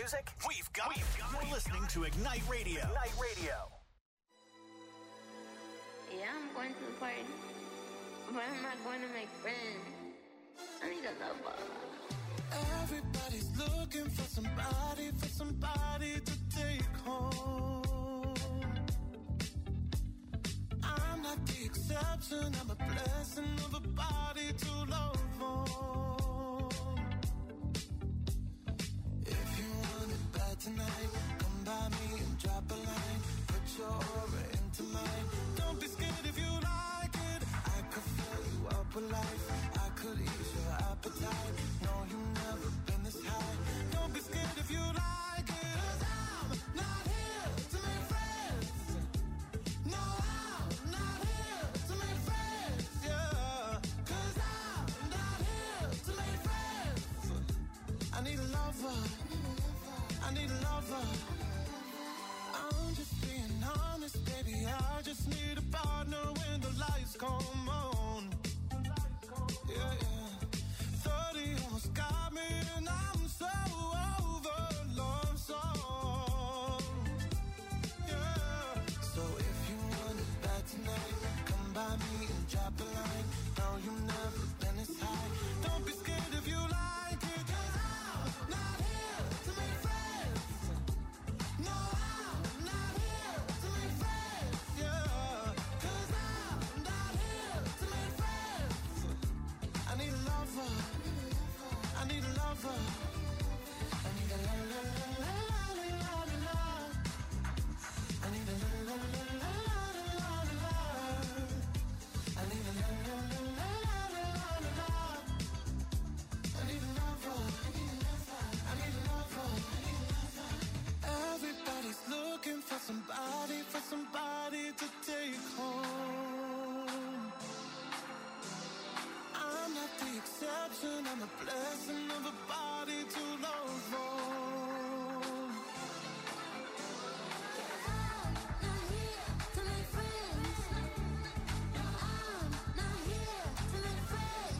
music? We've got You're listening to Ignite Radio. Ignite Radio. Yeah, I'm going to the party, but I'm not going to make friends. I need a lover. Everybody's looking for somebody to take home. I'm not the exception, I'm a blessing of a body to love on. If you want it bad tonight, come by me and drop a line. Put your aura into mine. Don't be scared if you like it. I could fill you up with life. I could ease your appetite. No, you've never been this high. Don't be scared if you like it. 'Cause I'm not here to make friends. No, I'm not here to make friends. Yeah. 'Cause I'm not here to make friends. I need a lover. I need a lover. I'm just being honest, baby. I just need a partner when the lights come on. Yeah, yeah. 30 almost got me, and I'm so over love song. Yeah. So if you want it bad tonight, come by me and drop a line. No, you've never been this high. Don't be scared if you like it. 'Cause I'm not here to make friends. No, I'm not here to make friends. Yeah. 'Cause I'm not here to make friends. I need a lover. I need a lover. I need a la la la la la la la. I need a la la la la la la la. I need a la la la la la la la. I need a lover. I need a lover. Everybody's looking for somebody to take home. I'm not the exception, I'm a blessing of a body to love on. I'm not here to make friends. I'm not here to make friends.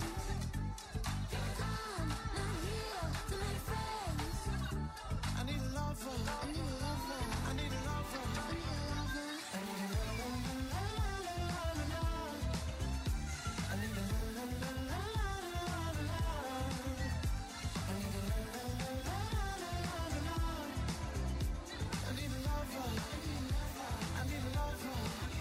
I'm not here to make friends. I need a lover. I need a lover. I need a lover. I need a lover. I need a la la la la la la la. I need a la la la la la la la. I need a la la la la la la la. I need a lover. I need a lover.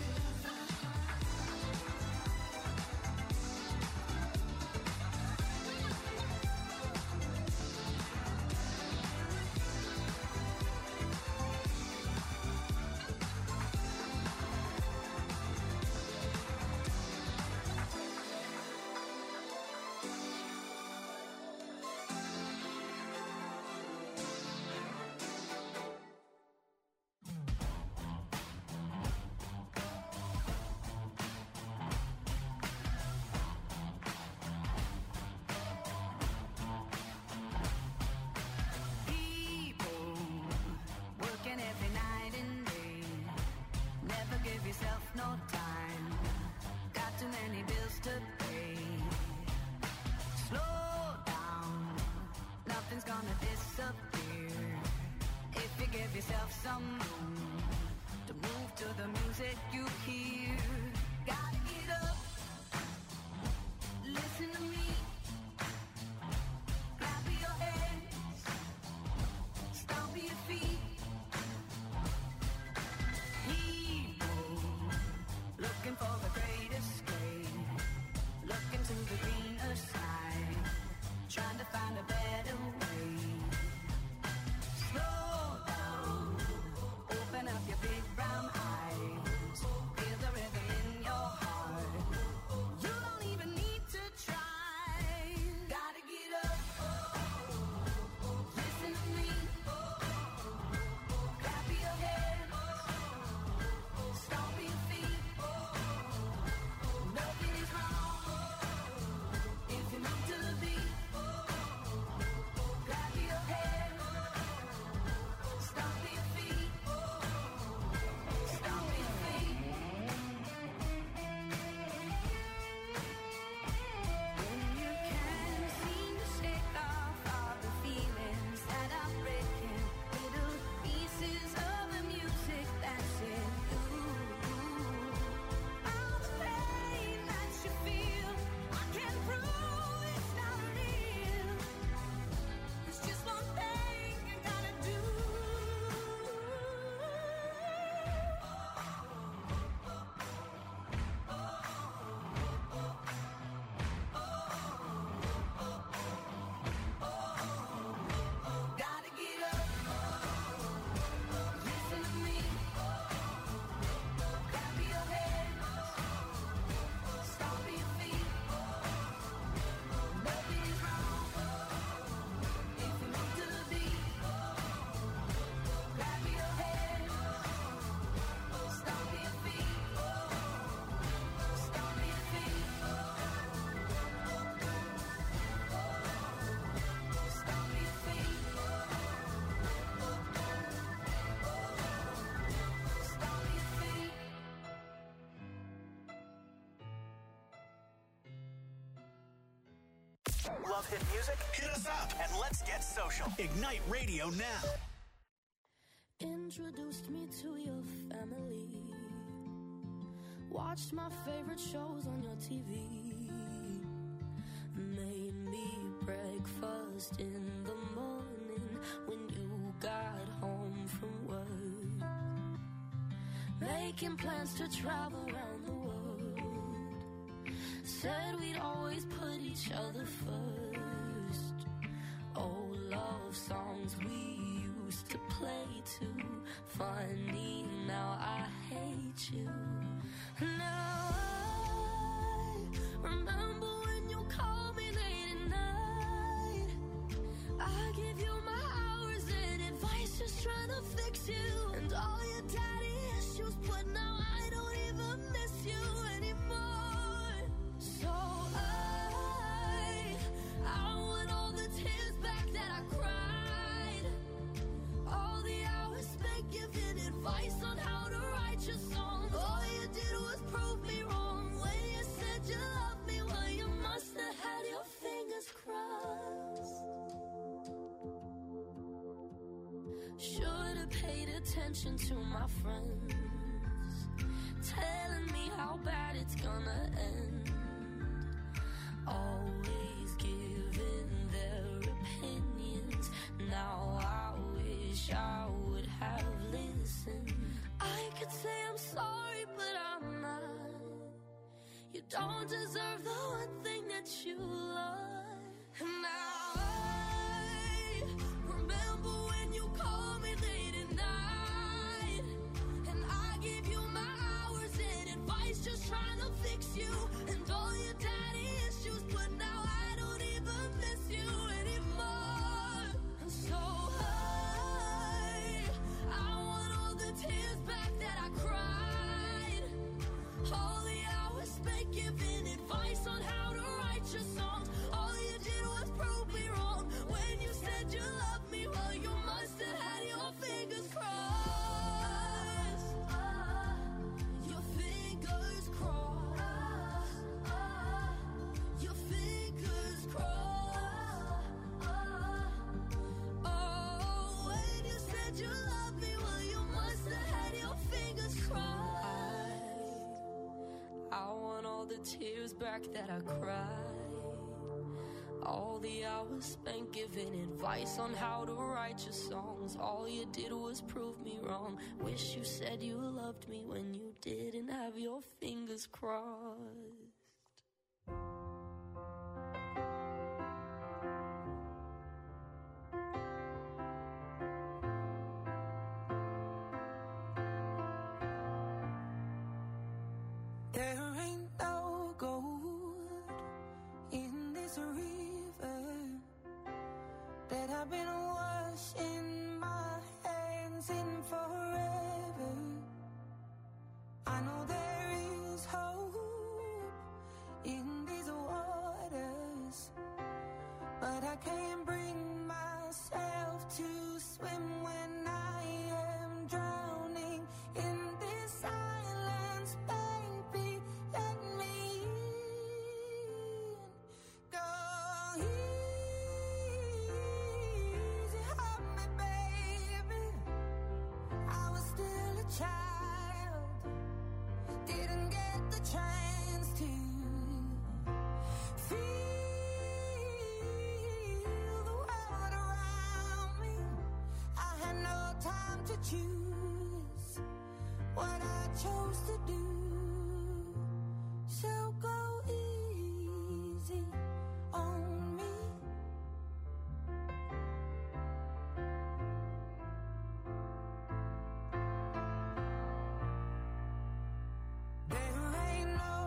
People working every night and day. Never give yourself no time. Got too many bills to pay. Slow down, nothing's gonna disappear. If you give yourself some room to move to the music you hear. Gotta get up, listen to me. Clap your hands, stomp your feet. People looking for the great escape, looking to the greener side, trying to find a better way. Slow down, Love hit music? Hit us up and let's get social. Ignite Radio now. Introduced me to your family. Watched my favorite shows on your TV. Made me breakfast in the morning when you got home from work. Making plans to travel around the world. Said we'd always put each other first. Old love songs we used to play too. Funny, now I hate you. Now I remember when you called me late at night. I give you my hours and advice, just trying to fix you. And all your daddy issues, but now I don't even miss you anymore. So I want all the tears back that I cried. All the hours spent giving advice on how to write your songs. All you did was prove me wrong. When you said you loved me, well, you must have had your fingers crossed. Should have paid attention to my friends, telling me how bad it's gonna end. Always giving their opinions. Now I wish I would have listened. I could say I'm sorry, but I'm not. You don't deserve the one thing that you love. And now I remember when you called me late at night. And I gave you my hours and advice, just trying to fix you. And all your daddy issues, but now I don't even miss you anymore. And so I want all the tears back that I cried. All the hours spent giving advice on how to write your songs. All you did was prove me wrong. When you said you loved me, well, you must have had your fingers crossed. Your fingers crossed. Your fingers crossed. Oh, when you said you loved me, well, you must have had your fingers crossed. I want all the tears back that I cried. All the hours spent giving advice on how to write your songs. All you did was prove me wrong. Wish you said you loved me when you didn't have your fingers crossed. There ain't no gold in this river that I've been washing my hands in forever. I know there is hope in these waters, but I can't bring myself to swim when I am drowning in this silence. Baby, let me in. Go easy on me, baby. I was still a child, didn't get the chance to feel the world around me. I had no time to choose what I chose to do. So go easy on me. There ain't no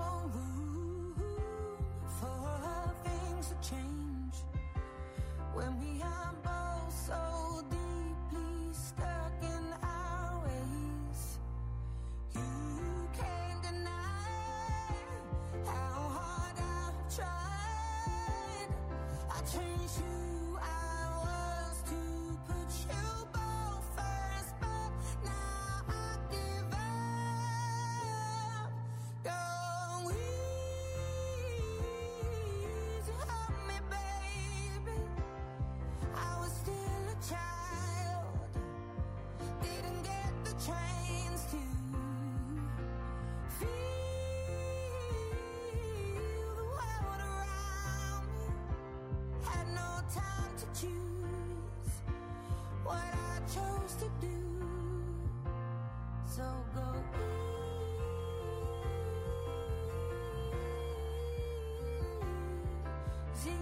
easy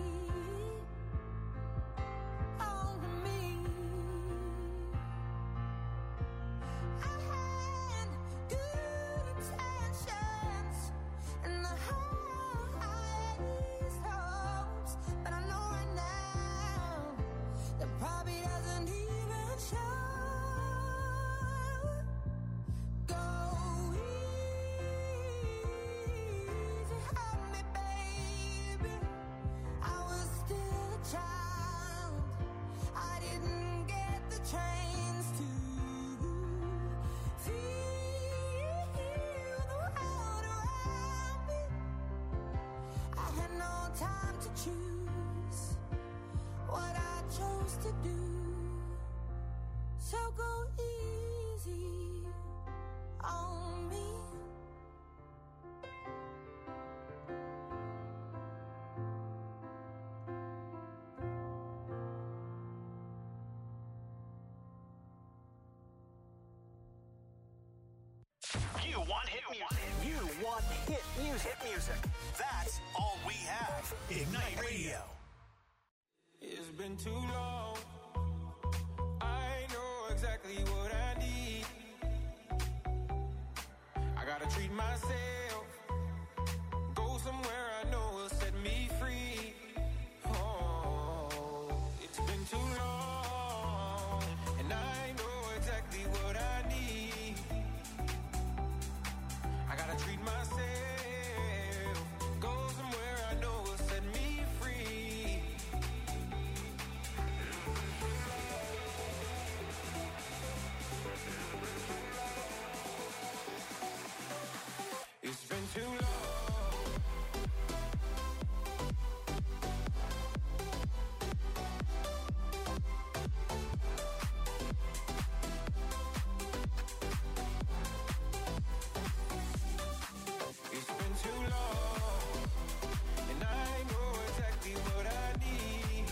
on me. I had good intentions and the highest hopes, but I know right now that probably doesn't even show. Go easy on me, baby. I was still a child. I didn't get the chance to feel the world around me. I had no time to choose what I chose to do. So go easy on me. You want hit music. You want hit music. Hit music. That's all we have. Ignite Radio. It's been too long. I know exactly what I need. I gotta treat myself. Go somewhere I know will set me free. Oh, it's been too long. And I know exactly what I need. I gotta treat myself. Go somewhere I know will set me free. It's been too long. It's been too long, and I know exactly what I need.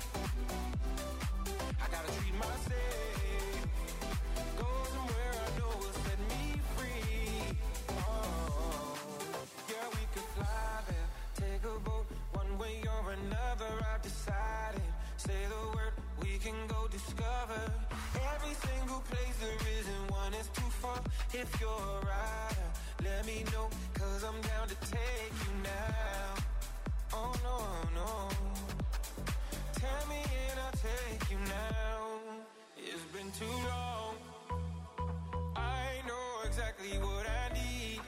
I gotta treat myself. Go somewhere I know will set me free. Oh, yeah, we could fly there, take a boat, one way or another. I've decided. Say the word, we can go discover every single place there isn't one is too far. If you're a rider, let me know, 'cause I'm down to take you now. Oh no, no. Tell me and I'll take you now. It's been too long. I know exactly what I need.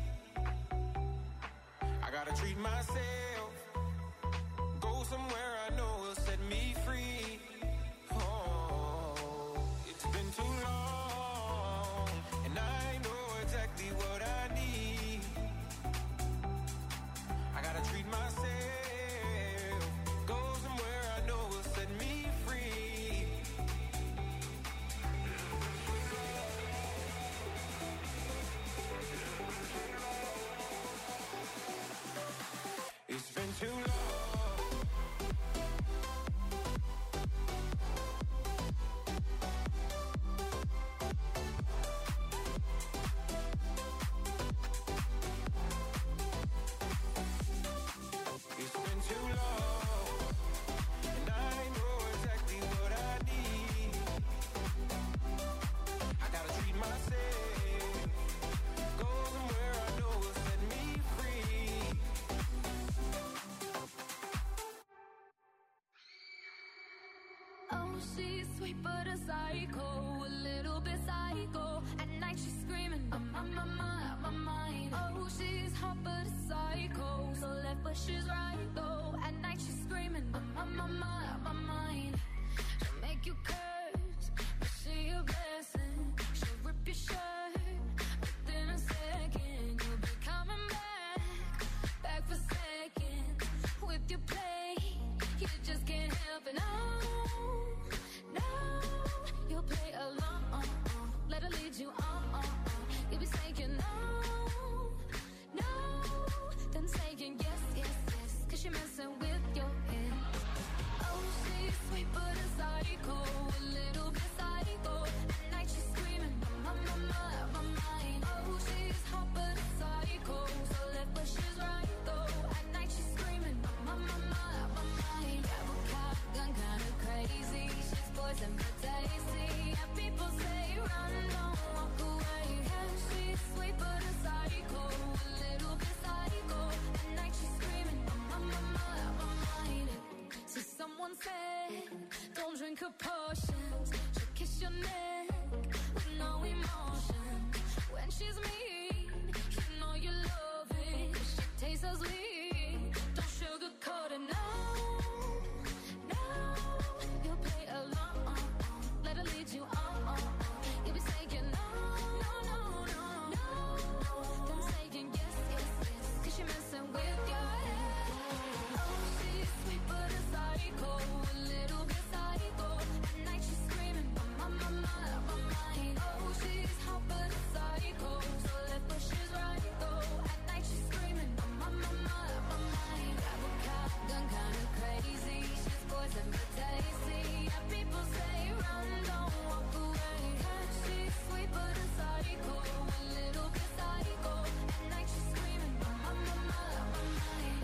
I gotta treat myself. Go somewhere I know will set me free. Oh, it's been too long, and I know exactly what I need. I gotta treat myself. Go somewhere I know will set me free. It's been too long. It's been too long, and I know exactly what I need. I gotta treat myself. Go somewhere I know will set me free. Oh, she's sweet but a psycho, a little bit psycho. At night she's screaming, I'm on my mind. Oh, she's hot but a psycho, so left but she's right though. At night she's screaming, I'm on my mind. She'll make you curse, but she a blessing. She'll rip your shirt within a second. You'll be coming back for seconds with your play. You just can't help it, no. You'll play along, let her lead you on. You'll be saying no, then saying yes, 'cause you're messing with your head. Oh, she's sweet but a psycho, a little bit psycho. At night she's screaming, my mind. Oh, she's hot but a psycho, so left but she's right though. At night she's screaming, my her potions. She'll kiss your neck with no emotion. When she's mean, you know you love it. She tastes so sweet, don't sugarcoat it, no. No, you'll play along, let her lead you on. You'll be saying no, no, no, no, no. Then saying yes, yes, yes, 'cause you're messing with your head. Oh, she's sweet but a psycho, a little bit psycho. At night she's screaming, my mind. Oh, she's hot but a psycho, so left but she's right though. At night she's screaming, my mind. Grab a shotgun, kinda crazy. She's poison but tasty. Yeah, people say run, don't walk away. She's sweet but a psycho, a little bit psycho. At night she's screaming, my mind.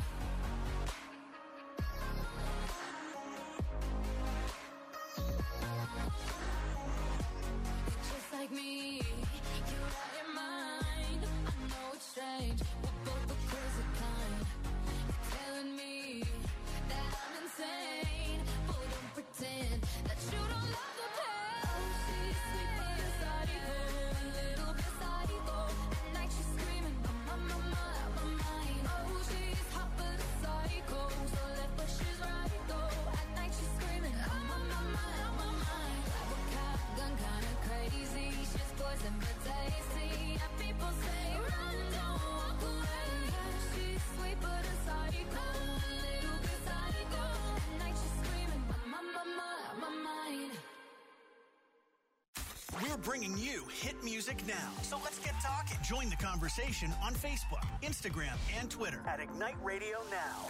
Just like me, you're out your mind. I know it's strange, we're both the crazy kind. You're telling me that I'm insane, but don't pretend that you don't love the pain. Oh, she's sweet but a psycho, a little bit psycho. At night she's screaming, my mind. Oh, she's hot but a psycho, so left but she's right though. At night she's screaming, my mind. Grab a shotgun, kinda crazy. She's poison but tasty. Yeah, people say run, don't walk away. She's sweet but a psycho, a little bit psycho. At night she's screaming, my mind. We're bringing you hit music now. So let's get talking. Join the conversation on Facebook, Instagram, and Twitter at Ignite Radio Now.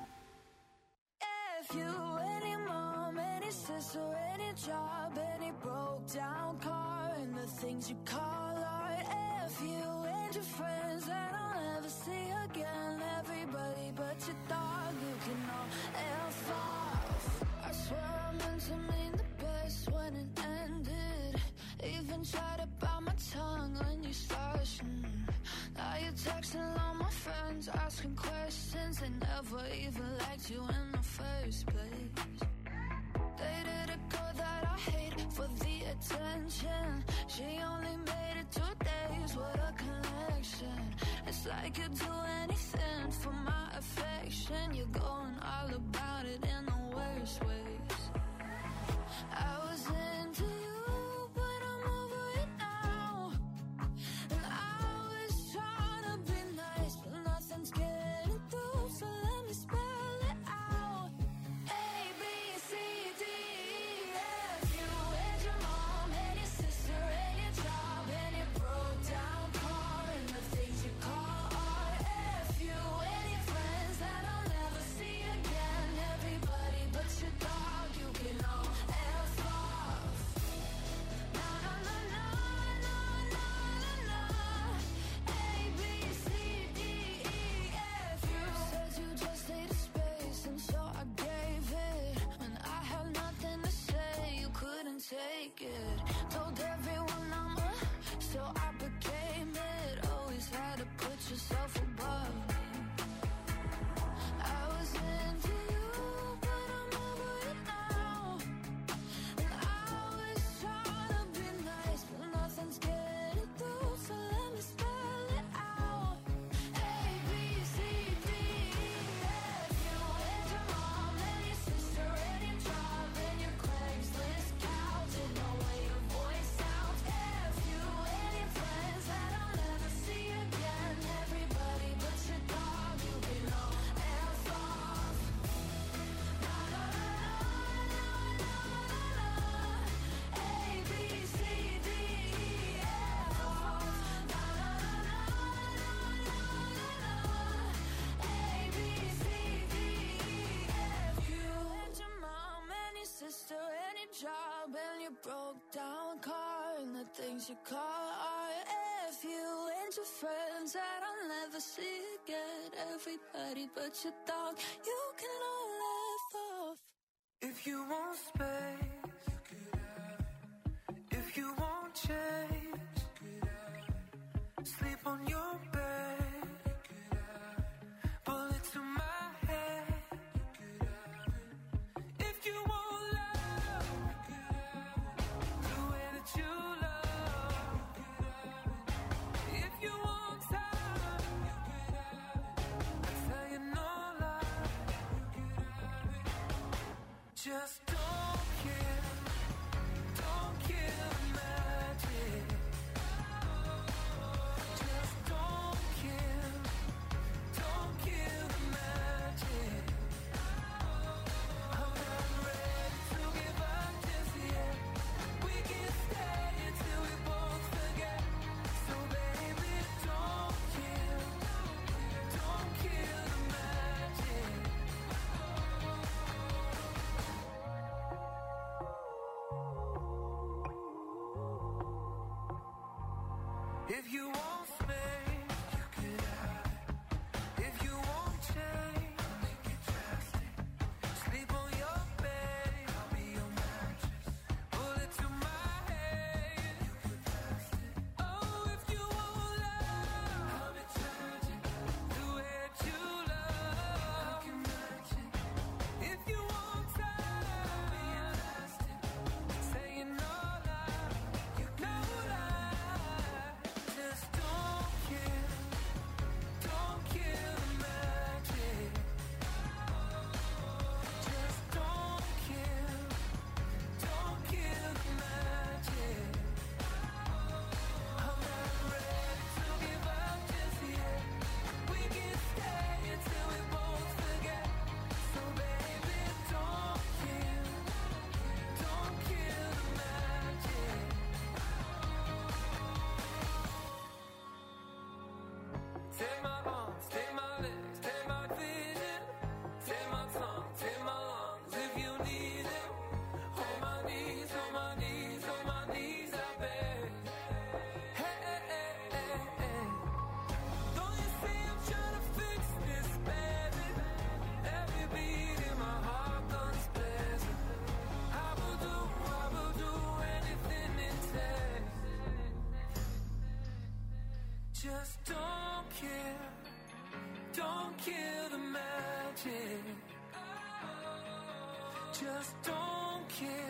If you, any mom, any sister, any job, any broke down car, and the things you call art. If you and your friends that I'll never see again, everybody but your dog, you can all F off. I swear I meant to mean the best when it ended. Even tried to bite my tongue when you started. Now you're texting all my friends, asking questions. They never even liked you in the first place. Dated a girl that I hate for the attention. She only made it 2 days, what a connection. It's like you'd do anything for my affection. You're going all about it in the worst ways. I was into you, but I'm over it now. And I was trying to be nice, but nothing's getting through, so let me spell it out. A, B, C, D, E, F. You and your mom and your sister and your job and your broke down car and the things you call art. F you and your friends that I'll never see again. Everybody but your dog, you can all F off. Na na na na na na na na. A, B, C, D, E, F. You said you just needed space, and so I gave it. When I had nothing to say, you couldn't take it. Told everyone I'm so I became it. Always had to put yourself above me. I was into you, but I'm over it now. And I was trying to be nice, but nothing's getting through, so let me spell it out. A, B, C, D, E, F. You and your mom and your sister and your job and your Craigslist couch and the way your voice sounds. F you and your friends that I'll never see again. Everybody but your dog, you can all F off. Na na na na na na na. A, B, C, D, E, F off. Na na na na na na na. A, B, C, D, E, F. You and your mom and your sister and your job and your broke down car and the things you call art. F you and your friends that I'll never see again. Everybody but your dog, you can all laugh off. If you want space, you could have it. If you want change, you could have it. Sleep on your bed, you could have it. Bullet to my head, you could have it. If you want love, you could Just don't kill the magic. Just don't kill the magic. I'm not ready to give up just yet. We can stay until we both forget. So baby, don't kill the magic. If you want space, you could have it. If you want change, make it drastic. Sleep on your bed, I'll be your mattress. Bullet to my head, you could pass it. Oh, if you want love, I'll be tragic. The way you love, I can match it. If you want time, I'll be elastic. Saying no lie, you know lie. Just don't kill the magic. Just don't kill the magic. I'm not ready to give up just yet. We can stay until we both forget. So baby, don't kill the magic. Take my arms, take my legs, take my vision. Take my tongue, take my lungs if you need it. Hold my knees, hold my knees, hold my knees, I beg. Hey, hey, hey, hey, hey. Don't you see I'm trying to fix this, baby? Every beat in my heart guns blazing. I will do anything it takes. Just don't kill the magic. Just don't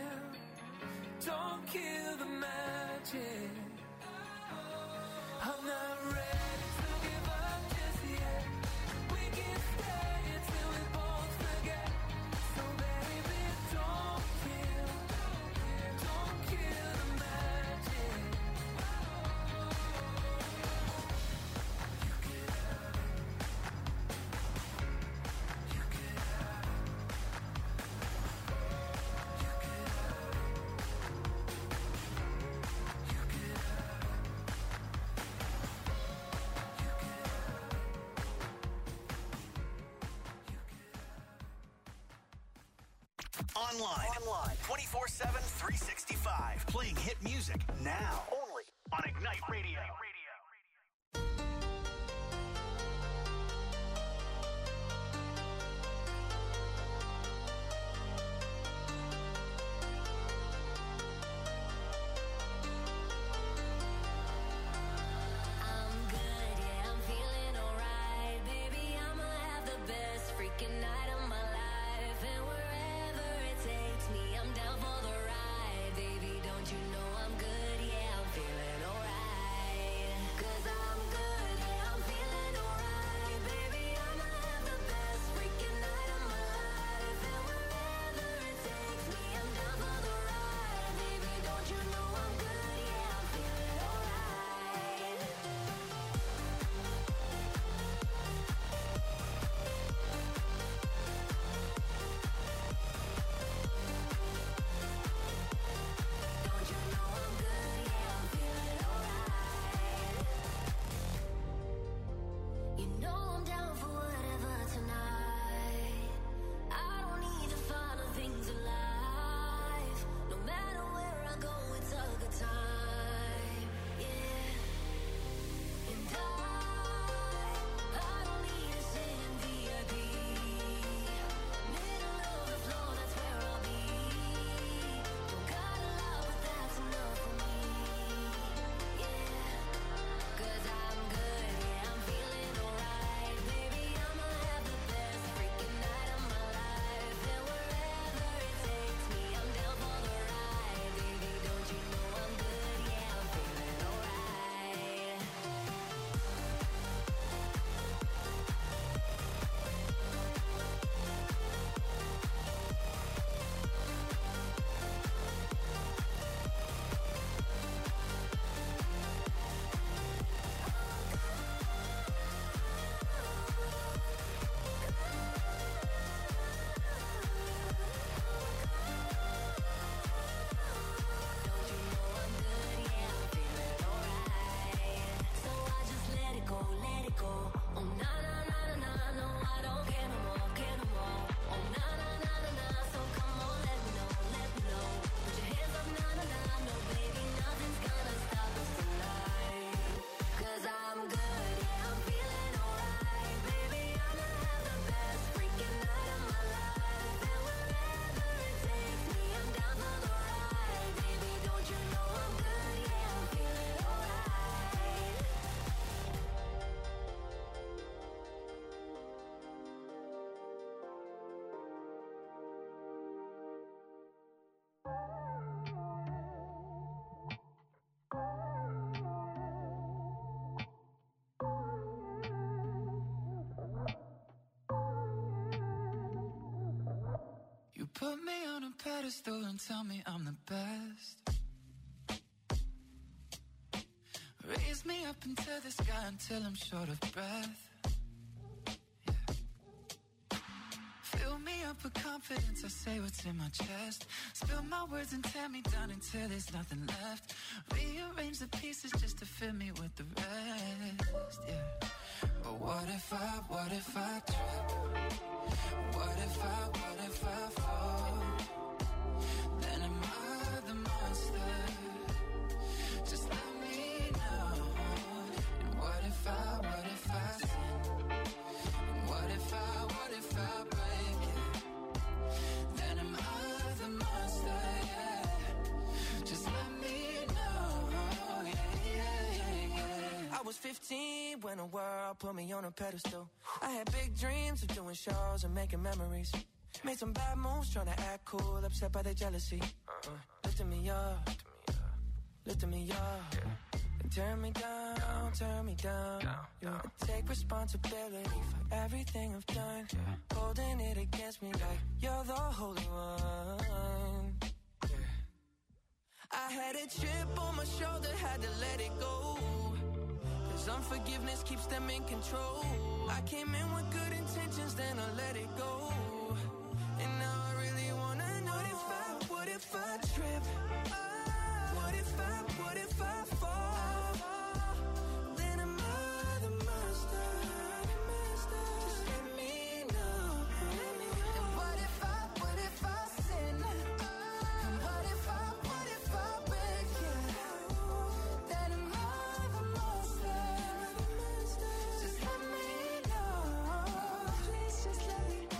kill the magic. I'm not ready to give up just yet. We can stay until we both forget. So baby, don't kill the magic. You could have it. You could have it. You could have it. You could have it. You could have it. Online. 24/7, 365. Playing hit music now. Only on Ignite Radio. I'm good, yeah, I'm feeling alright. Baby, I'ma have the best freaking night of my life. And wherever it takes me, I'm down for the ride. Baby, don't you know I'm good, yeah, I'm feeling alright. me on a pedestal and tell me I'm the best. Raise me up into the sky until I'm short of breath. Yeah. Fill me up with confidence, I say what's in my chest. Spill my words and tear me down until there's nothing left. Rearrange the pieces just to fill me with the rest. Yeah. But what if I trip? What if I fall? Then am I the monster? Just let me know. And what if I sin? And what if I break it? Then am I the monster? Yeah. Just let me know. Yeah. I was 15 when the world put me on a pedestal. I had big dreams of doing shows and making memories. Made some bad moves trying to act cool, upset by their jealousy. Lifting me up, lifting me up. And turn me down. You take responsibility for everything I've done. Holding it against me like you're the holy one. I had a chip on my shoulder, had to let it go. Cause unforgiveness keeps them in control. I came in with good intentions, then I let it go. And now I really wanna know what if I trip? What if I fall? Then am I the monster? Just let me know. And what if I sin? And what if I break it? Then am I the monster? Just let me know. Please just let me know.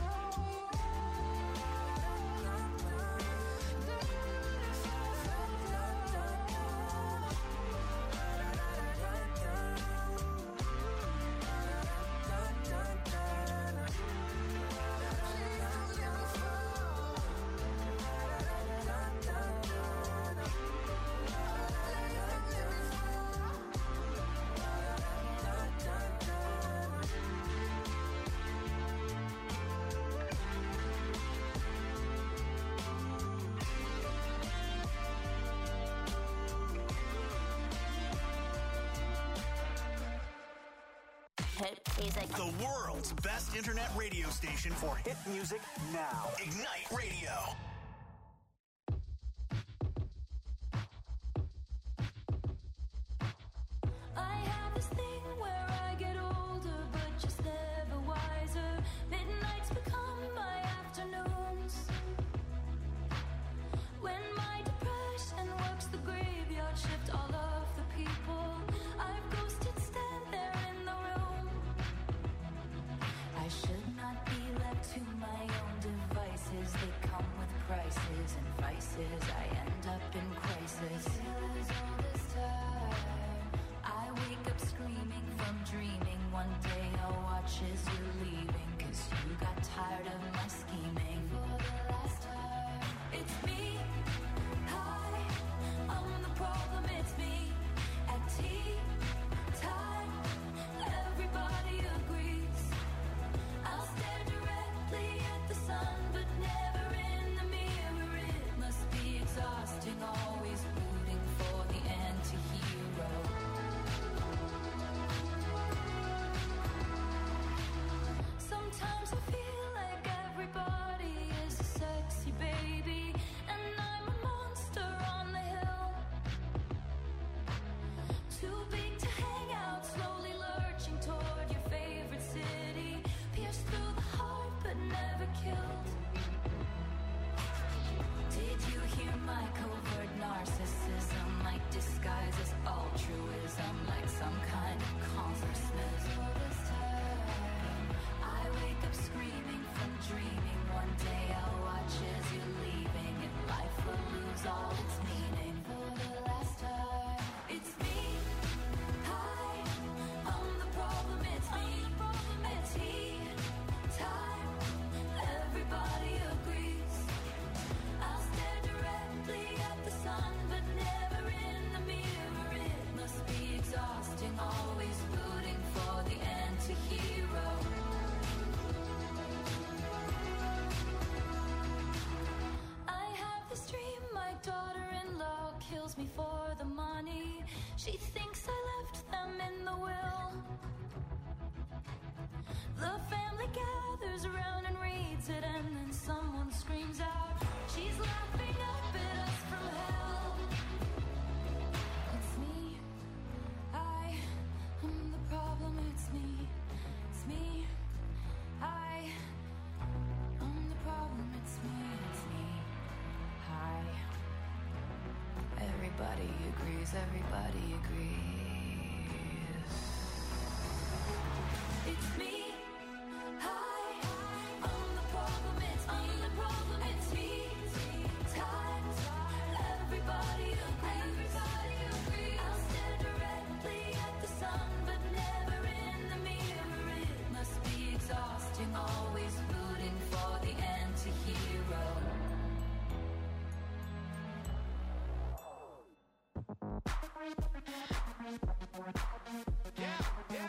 Hit music. The world's best internet radio station for hit music now. Ignite Radio. I have this thing where I get older, but just never wiser. Midnights become my afternoons. When my depression works the graveyard shift, all of the people I've ghosted stand there in the room. I should not be left to my own devices. They come with wants me for the money. She thinks I left them in the will. The family gathers around and reads it, and then someone screams out, she's laughing up at us from hell. It's me, I am the problem. It's me, it's me, I am the problem. It's me, hi. Everybody agrees, everybody agrees. It's me. Always rooting for the anti-hero. Yeah, yeah.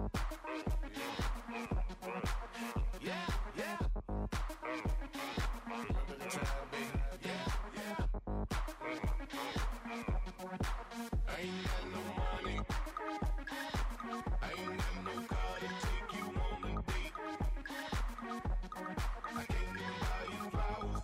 Yeah, yeah. Remember the time, baby. Yeah, yeah. I ain't got no money. I ain't got no car to take you on a date. I can't even buy you flowers,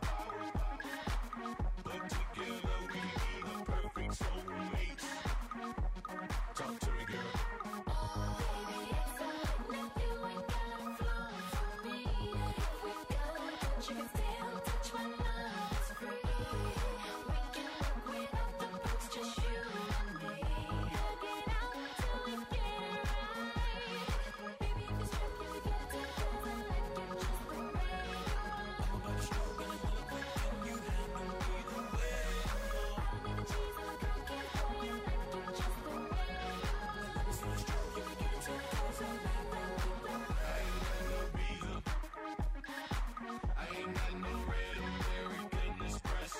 but together we be the perfect soulmates. Talk to me, girl. Oh, baby, it's alright now. You ain't got influence on me. If we go, but you can still touch my love. It's free. We can work without the books, just you and me. Hug it out till we get it right. Baby, if it's true, we get together like you're just the way you are. I'm about to stroke and I'm gonna quick and you handle me the way you are. I don't need the cheese and the cookies for you like you're just the way you are. Let me see you stroke, you can get together like that. I ain't got no visa. I ain't got no red American Express.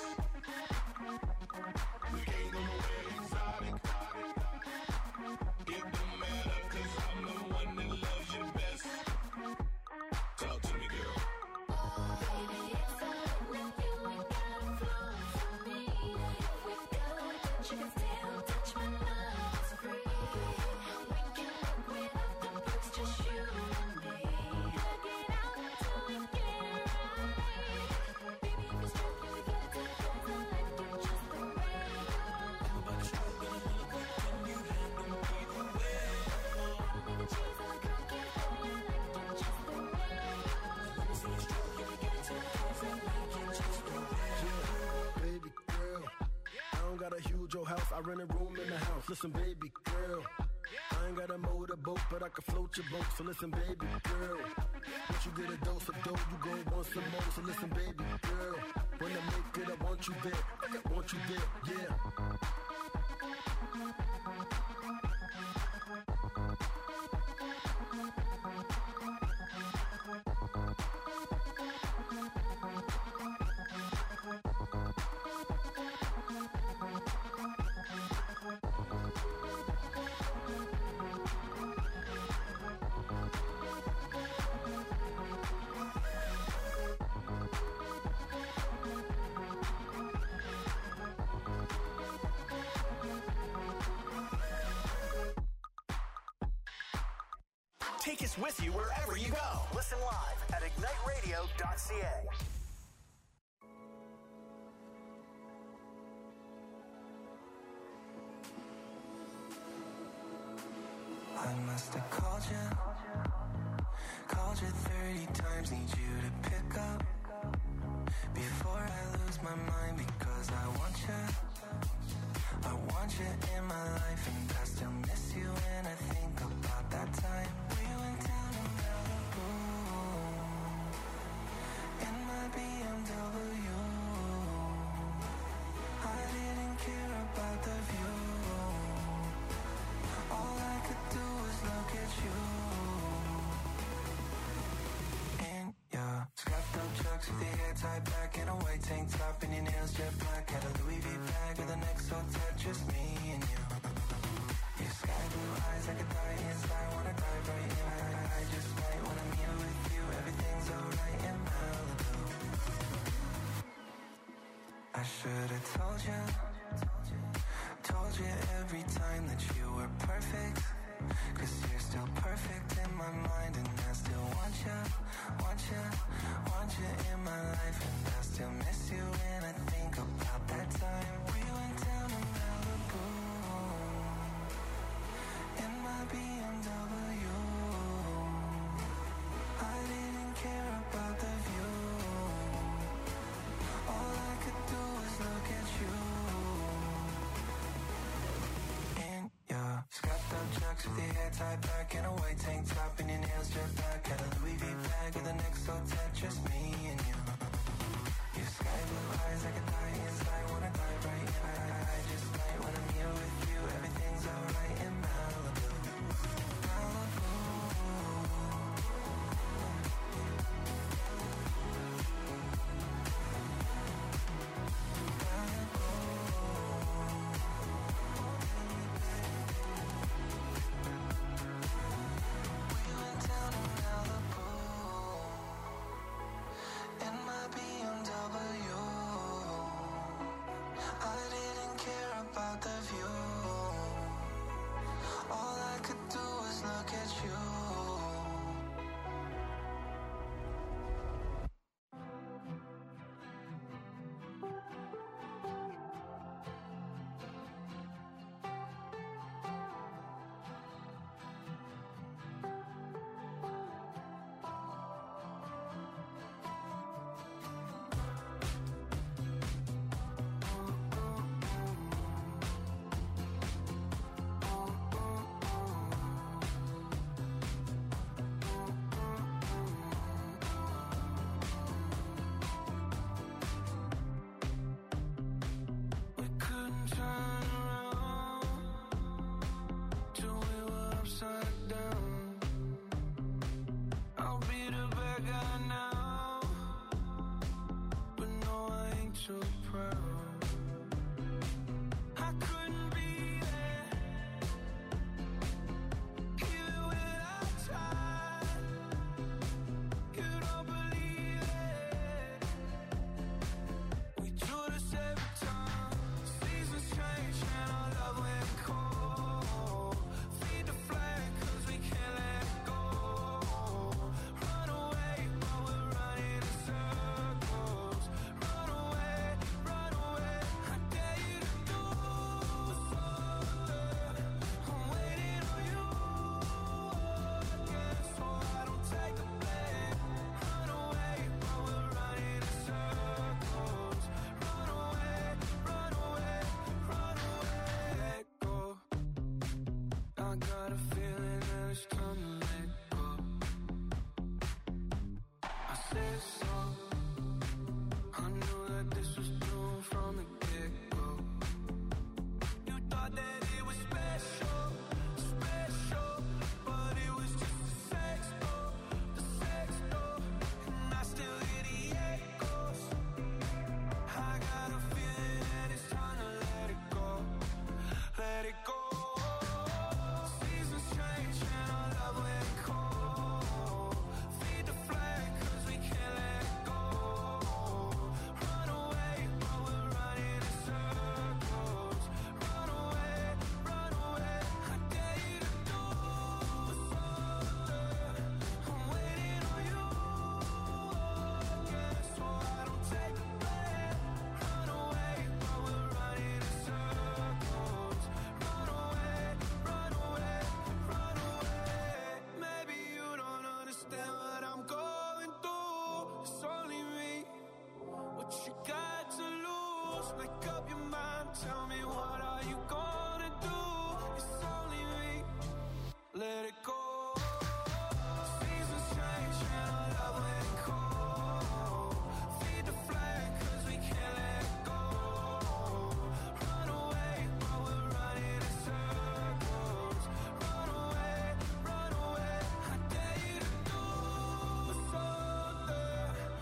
We can't go nowhere exotic. It don't matter, cause I'm the one that loves you best. Talk to me, girl. Oh, baby, it's alright now. You ain't got influence on me. If we go, but you can still touch my love. It's free. We can work without the books, just you and me. Hug it out till we get it right. Baby, if it's true, we get together like you're just the way you are. I'm about to stroke and I'm gonna quick and you handle me the way you are. I don't need the cheese and the cookies for you like you're just the way you are. Let me see you stroke, you can get together like you're just the way you are. Baby girl, I don't got a huge old house, I rent a room in the house. Listen, baby girl, I ain't got a motorboat, but I can float your boat. So listen, baby girl, once you get a dose of dough, you gon' want some more. So listen, baby girl, when I make it, I want you there. I want you there, yeah. Take us with you wherever you go. Listen live at igniteradio.ca. I must have called you 30 times, need you to pick up before I lose my mind, because I want you in my life, and I still miss you when I think about that time we went down to Malibu in my BMW. I didn't care about the view. All I could do was look at you. In your scuffed up chucks with your hair tied back in a white tank top and your nails jet black. Had a Louis V bag with the neck so tight, just me and you. Your sky blue eyes, I could die inside, wanna dive right in. I just might when I'm here with you, everything's alright in Malibu. I should've told you told you every time that you were perfect, 'cause you're still perfect in my mind. And I still want you, want you, want you in my life. And I still miss you when I think about that time we went down to Malibu in my BMW. I didn't care about the view. All I could do was look at you. In your scuffed up chucks with your hair tied back and a white tank top and your nails jerked back. Had a Louis V bag with an XO tag, just me and you. Your sky blue eyes, I could die inside, wanna die right here. I just might when I'm here with you. Everything's alright in Malibu. Malibu.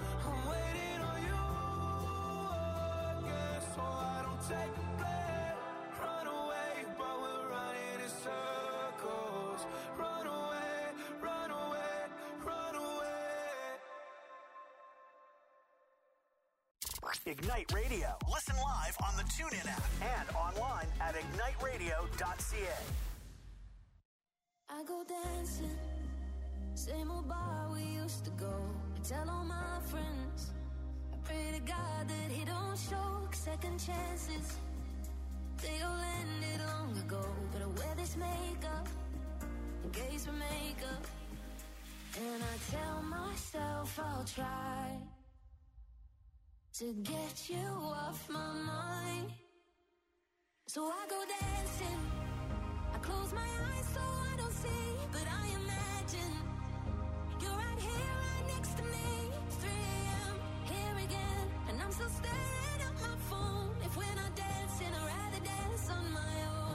Take a breath. Ignite Radio. Listen live on the TuneIn app and online at igniteradio.ca. I go dancing, same old bar we used to go. I tell all my friends, I pray to God that he don't show second chances. They all ended long ago, but I wear this makeup in case we make up. And I tell myself I'll try to get you off my mind. So I go dancing, I close my eyes so I don't see, but I imagine you're right here, right next to me. 3 a.m., here again, and I'm still staring at my phone. If we're not dancing, I'd rather dance on my own.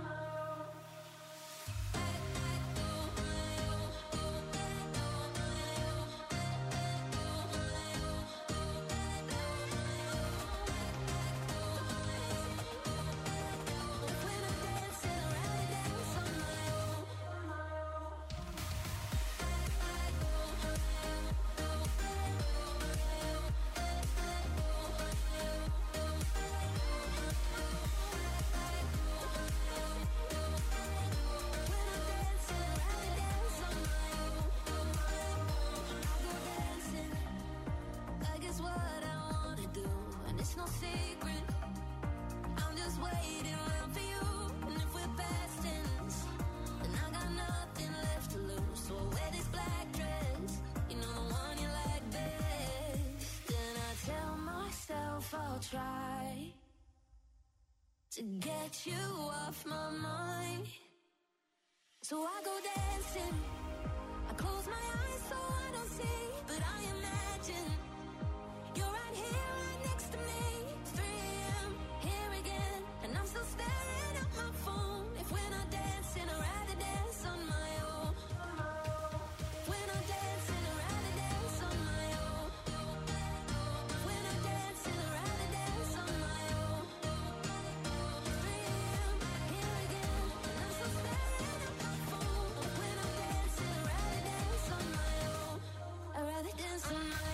It's no secret, I'm just waiting around for you. And if we're past tense, then I got nothing left to lose. So I wear this black dress, you know the one you like best. Then I tell myself I'll try to get you off my mind. So I go dancing, I close my eyes so I don't see, but I imagine you're right here, right next to me. 3 a.m., here again, and I'm still staring at my phone. If we're not dancing, I'd rather dance on my own. If we're not dancing, I'd rather dance on my own. If we're not dancing, I'd rather dance on my own. 3 a.m., here again, and I'm still staring at my phone. If we're not dancing, I'd rather dance on my own. I'd rather dance on my own.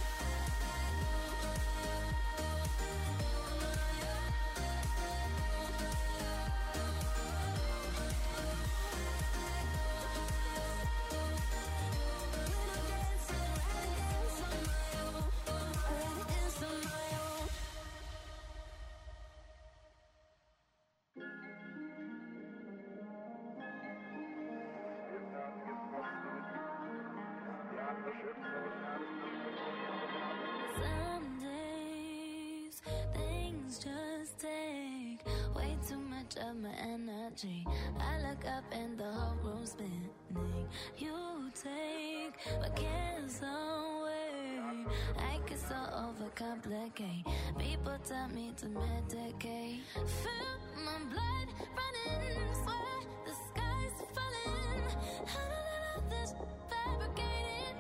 Some days things just take way too much of my energy. I look up and the whole room's spinning. You take my cares away. I get so overcomplicate. People tell me to medicate. Feel my blood running, swear the sky's falling. How did all of this fabricated?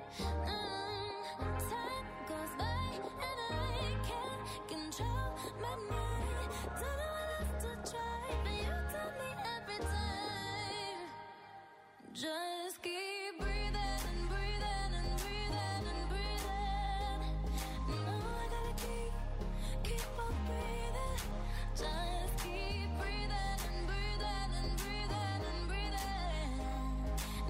Time goes by and I can't control my mind. Don't know what else to try, but you tell me every time. Just keep breathing and breathing and breathing and breathing. No, I gotta keep on breathing. Just keep breathing and breathing and breathing and breathing.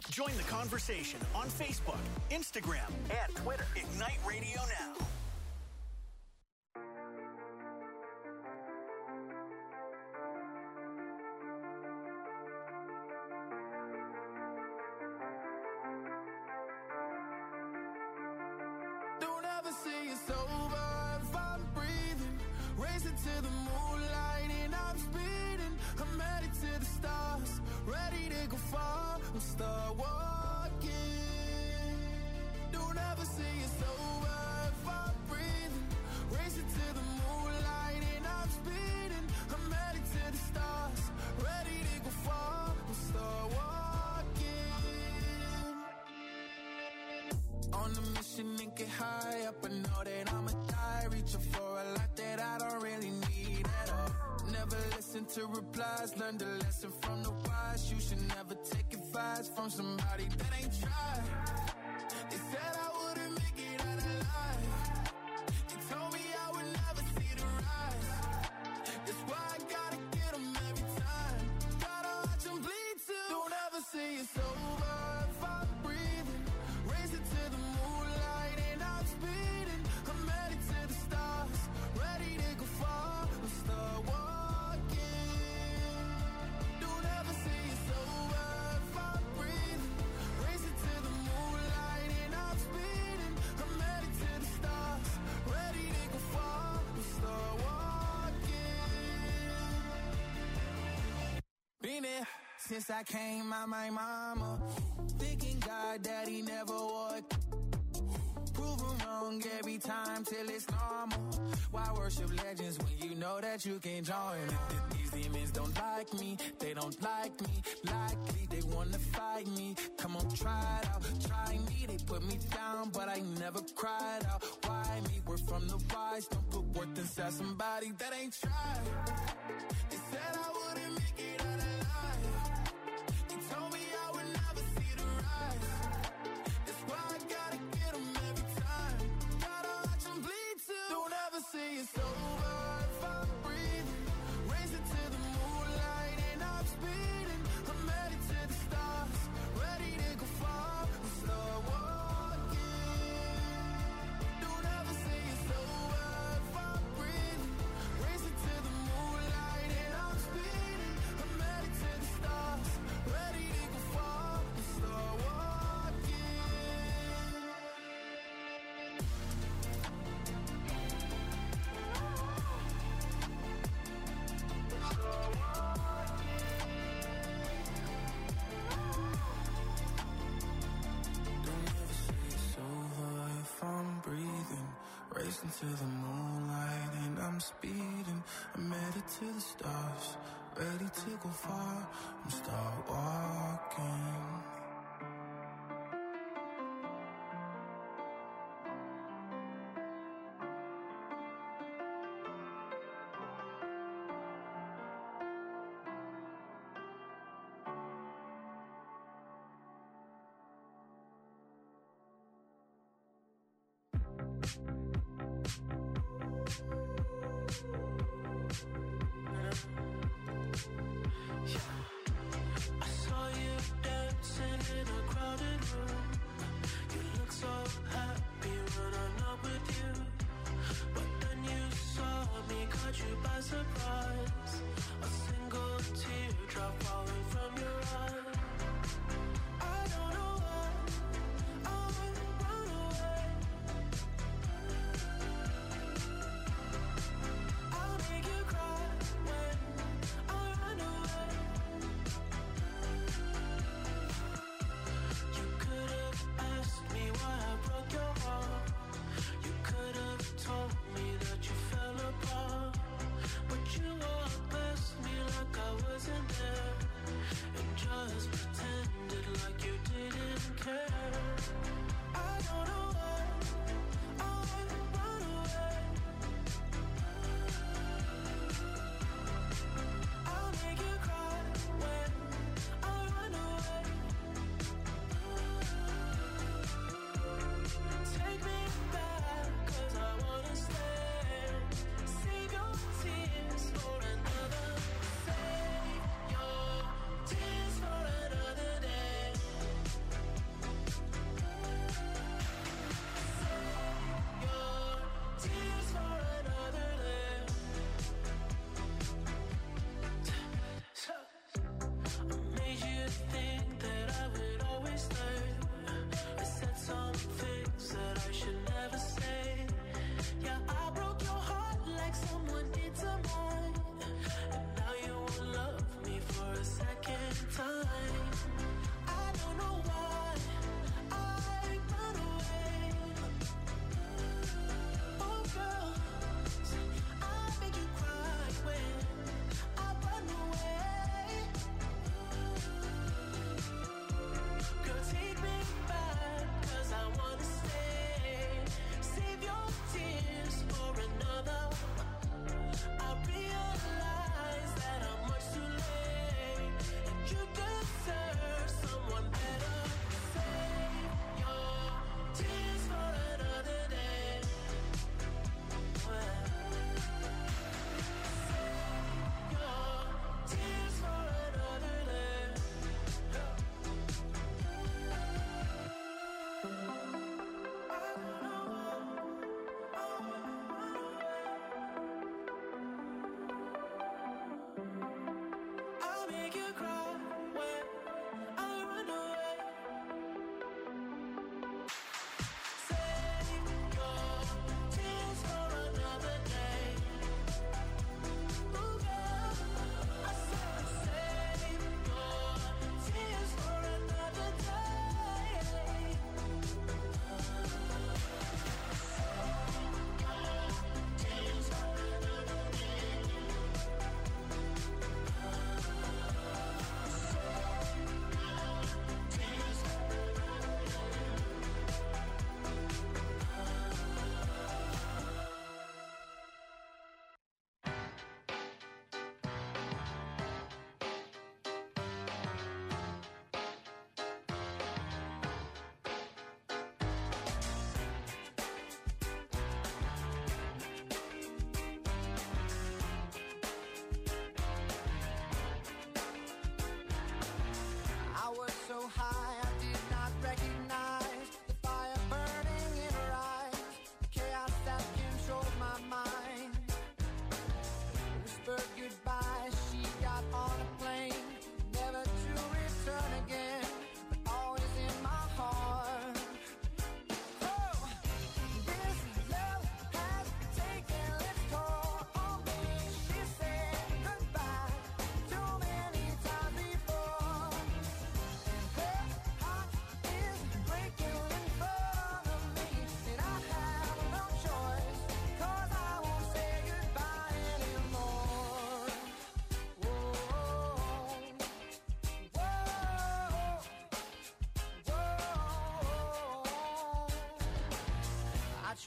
Join the conversation on Facebook, Instagram, and Twitter. Ignite Radio Now. Don't ever say it's over if I'm breathing. Racing to the moonlight and I'm speeding. I'm headed to the stars, ready to go far. I'm start walking. Don't ever say it's over if I'm breathing. Racing to the moonlight and I'm speeding. I'm headed to the stars, ready to go far. I'm start walking. On a mission and get high up, I know that I'ma die. Reaching for a lot that I don't really need at all. Never listen to replies, learn the lesson from the wise. You should never take advice from somebody that ain't tried. They said I wouldn't make it out alive. They told me I would never see the rise. That's why I gotta get them every time. Gotta watch them bleed too. Don't ever say it's over if I'm breathing. Racing to the moonlight and I'm speeding. I'm headed to the stars, ready to go far. I'm start walking. Don't ever say it's over if I'm breathing. Racing to the moonlight and I'm speeding. I'm headed to the stars, ready to go far. I'm start walking. Been there since I came out my mama. Thinking God that he never would. Proven wrong every time till it's normal. Why worship legends when you know that you can join? These demons don't like me, they don't like me. Likely they wanna fight me. Come on, try it out, try me. They put me down, but I never cried out. Why me? We're from the wise. Don't put worth inside somebody that ain't tried. They said I wouldn't make it out alive. They told me I would never see the rise. That's why I gotta get them every time. Gotta watch them bleed too. Don't ever say it's over if I'm breathing. Racing to the moonlight and I'm speeding. I'm headed to the stars, ready to go far. I'm start walking. Don't ever say it's over if I'm breathing. Racing to the moonlight and I'm speeding. I'm headed to the stars, ready to go far. I'm start walking. Don't ever say it's over if I'm breathing. Racing to the moonlight and I'm speeding. I'm headed to the stars, ready to go far. I'm start walking. I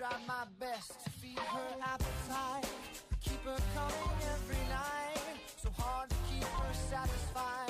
try my best to feed her appetite, keep her coming every night, so hard to keep her satisfied.